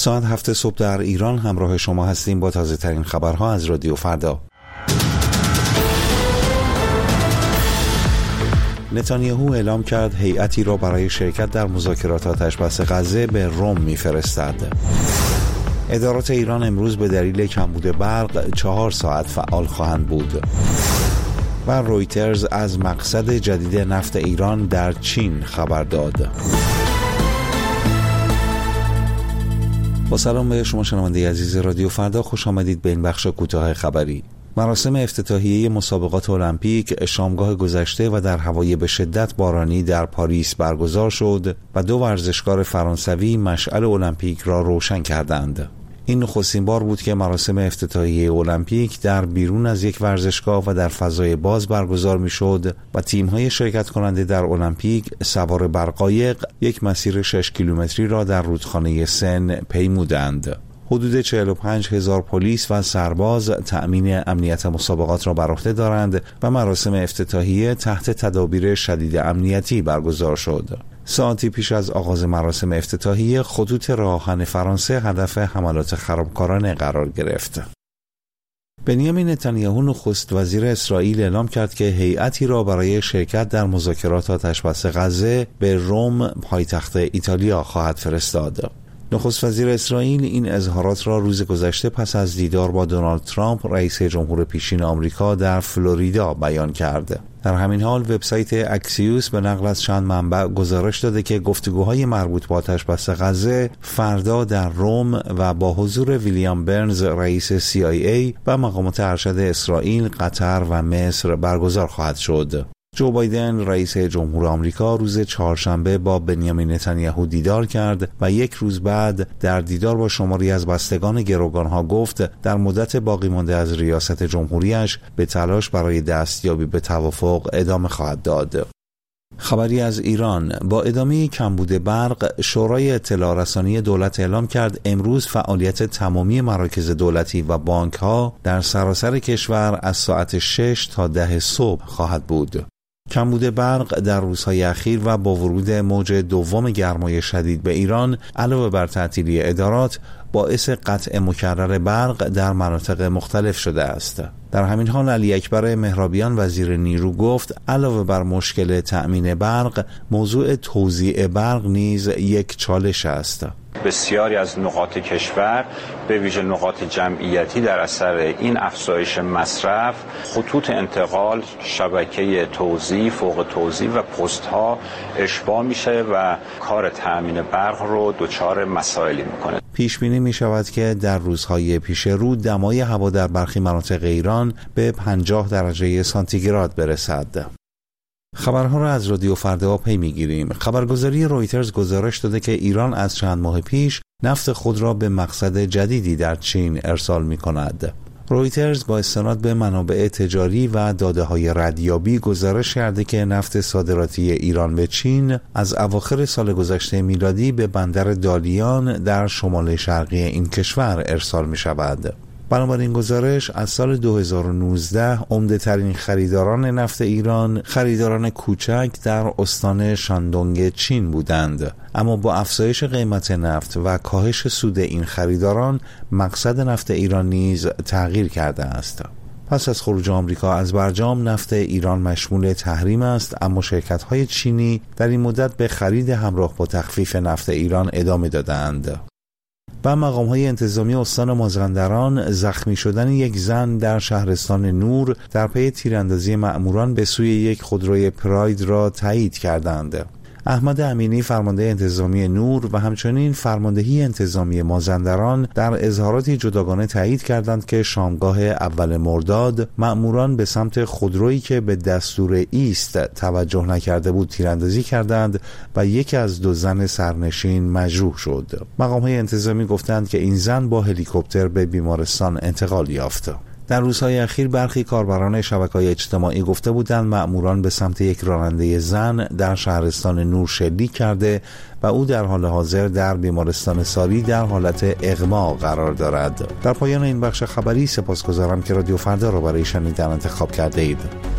ساعت 7 صبح در ایران همراه شما هستیم با تازه ترین خبرها از رادیو فردا. نتانیاهو اعلام کرد هیئتی را برای شرکت در مذاکرات آتش‌بس غزه به رم می‌فرستد. ادارات ایران امروز به دلیل کمبود برق 4 ساعت فعال خواهند بود. و رویترز از مقصد جدید نفت ایران در چین خبر داد. با سلام به شما شنونده عزیز رادیو فردا، خوش آمدید به این بخش کوتاه خبری. مراسم افتتاحیه مسابقات المپیک شامگاه گذشته و در هوای به شدت بارانی در پاریس برگزار شد و 2 ورزشکار فرانسوی مشعل المپیک را روشن کردند. این نخستین بار بود که مراسم افتتاحیه المپیک در بیرون از یک ورزشگاه و در فضای باز برگزار میشد و تیم‌های شرکت کننده در المپیک سوار بر قایق یک مسیر 6 کیلومتری را در رودخانه سن پیمودند. حدود 45,000 پلیس و سرباز تأمین امنیت مسابقات را بر عهده دارند و مراسم افتتاحیه تحت تدابیر شدید امنیتی برگزار شد. ساعتی پیش از آغاز مراسم افتتاحیه خطوط راه آهن فرانسه هدف حملات خرابکارانه قرار گرفت. بنیامین نتانیاهو نخست وزیر اسرائیل اعلام کرد که هیئتی را برای شرکت در مذاکرات آتش‌بس غزه به رم پایتخت ایتالیا خواهد فرستاد. نخست وزیر اسرائیل این اظهارات را روز گذشته پس از دیدار با دونالد ترامپ رئیس جمهور پیشین آمریکا در فلوریدا بیان کرد. در همین حال وبسایت اکسیوس به نقل از چند منبع گزارش داده که گفتگوهای مربوط با آتش‌بس غزه فردا در رم و با حضور ویلیام برنز رئیس CIA و مقامات ارشد اسرائیل، قطر و مصر برگزار خواهد شد. جو بایدن رئیس جمهور آمریکا روز چهارشنبه با بنیامین نتانیاهو دیدار کرد و 1 روز بعد در دیدار با شماری از بستگان گروگانها گفت در مدت باقی مانده از ریاست جمهوریش به تلاش برای دستیابی به توافق ادامه خواهد داد. خبری از ایران: با ادامه کمبود برق، شورای اطلاع رسانی دولت اعلام کرد امروز فعالیت تمامی مراکز دولتی و بانک‌ها در سراسر کشور از ساعت 6 تا 10 صبح خواهد بود. کمبود برق در روزهای اخیر و با ورود موج دوم گرمای شدید به ایران علاوه بر تعطیلی ادارات باعث قطع مکرر برق در مناطق مختلف شده است. در همین حال علی اکبر مهرابیان وزیر نیرو گفت علاوه بر مشکل تأمین برق، موضوع توزیع برق نیز یک چالش است. بسیاری از نقاط کشور به ویژه نقاط جمعیتی در اثر این افزایش مصرف خطوط انتقال، شبکه توزیع، فوق توزیع و پست‌ها اشباع میشه و کار تأمین برق رو دچار مسائلی میکنه. پیش بینی می شود که در روزهای پیش رو دمای هوا در برخی مناطق ایران به 50 درجه سانتیگراد برسد. خبرها را از رادیو فردا پی می‌گیریم. خبرگزاری رویترز گزارش داده که ایران از چند ماه پیش نفت خود را به مقصد جدیدی در چین ارسال می‌کند. رویترز با استناد به منابع تجاری و داده‌های ردیابی گزارش کرده که نفت صادراتی ایران به چین از اواخر سال گذشته میلادی به بندر دالیان در شمال شرقی این کشور ارسال می‌شود. بنابراین گزارش از سال 2019 عمده ترین خریداران نفت ایران خریداران کوچک در استان شاندونگ چین بودند، اما با افزایش قیمت نفت و کاهش سود این خریداران مقصد نفت ایران نیز تغییر کرده است. پس از خروج آمریکا از برجام نفت ایران مشمول تحریم است، اما شرکت‌های چینی در این مدت به خرید همراه با تخفیف نفت ایران ادامه دادند. و مقام‌های انتظامی استان مازندران زخمی شدن یک زن در شهرستان نور در پی تیراندازی مأموران به سوی یک خودروی پراید را تایید کردند. احمد امینی فرمانده انتظامی نور و همچنین فرماندهی انتظامی مازندران در اظهاراتی جداگانه تایید کردند که شامگاه اول مرداد مأموران به سمت خودرویی که به دستور ایست توجه نکرده بود تیراندازی کردند و یکی از 2 زن سرنشین مجروح شد. مقام‌های انتظامی گفتند که این زن با هلیکوپتر به بیمارستان انتقال یافت. در روزهای اخیر برخی کاربران شبکه‌های اجتماعی گفته بودند مأموران به سمت یک راننده زن در شهرستان نور شلیک کرده و او در حال حاضر در بیمارستان ساری در حالت اغما قرار دارد. در پایان این بخش خبری سپاسگزارم که رادیو فردا را برای شنیدن انتخاب کرده اید.